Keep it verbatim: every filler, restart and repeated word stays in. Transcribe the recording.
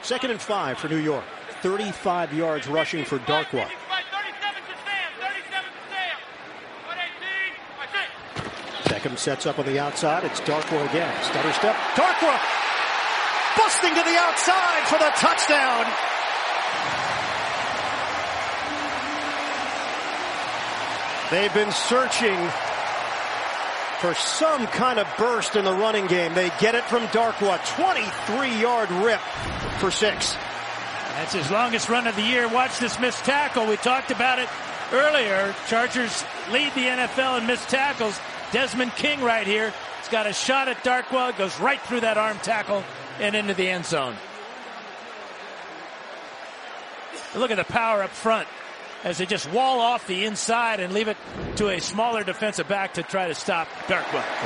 Second and five for New York. thirty-five yards rushing for Darkwa. Beckham sets up on the outside. It's Darkwa again. Stutter step. Darkwa busting to the outside for the touchdown. They've been searching for some kind of burst in the running game. They get it from Darkwa. twenty-three yard rip for six. That's his longest run of the year. Watch this missed tackle. We talked about it earlier. Chargers lead the N F L in missed tackles. Desmond King right here. He's got a shot at Darkwa. Goes right through that arm tackle and into the end zone. Look at the power up front as they just wall off the inside and leave it to a smaller defensive back to try to stop Darkwa.